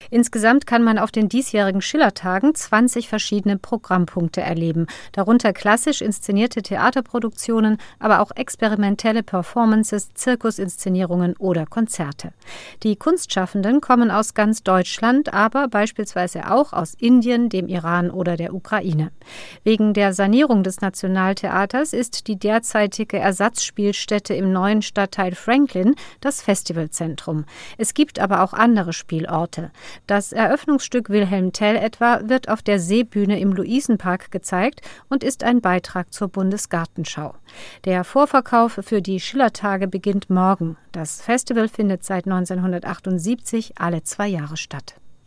Insgesamt kann man auf den diesjährigen Schillertagen 20 verschiedene Programmpunkte erleben, darunter klassisch inszenierte Theaterproduktionen, aber auch experimentelle Performances, Zirkusinszenierungen oder Konzerte. Die Kunstschaffenden kommen aus ganz Deutschland, aber beispielsweise auch aus Indien, dem Iran oder der Ukraine. Wegen der Sanierung des Nationaltheaters ist die derzeitige Ersatzspielstätte im neuen Stadtteil Franklin das Festivalzentrum. Es gibt aber auch andere Spielorte. Das Eröffnungsstück Wilhelm Tell etwa wird auf der Seebühne im Luisenpark gezeigt und ist ein Beitrag zur Bundesgartenschau. Der Vorverkauf für die Schillertage beginnt morgen. Das Festival findet seit 1978 alle 2 Jahre statt.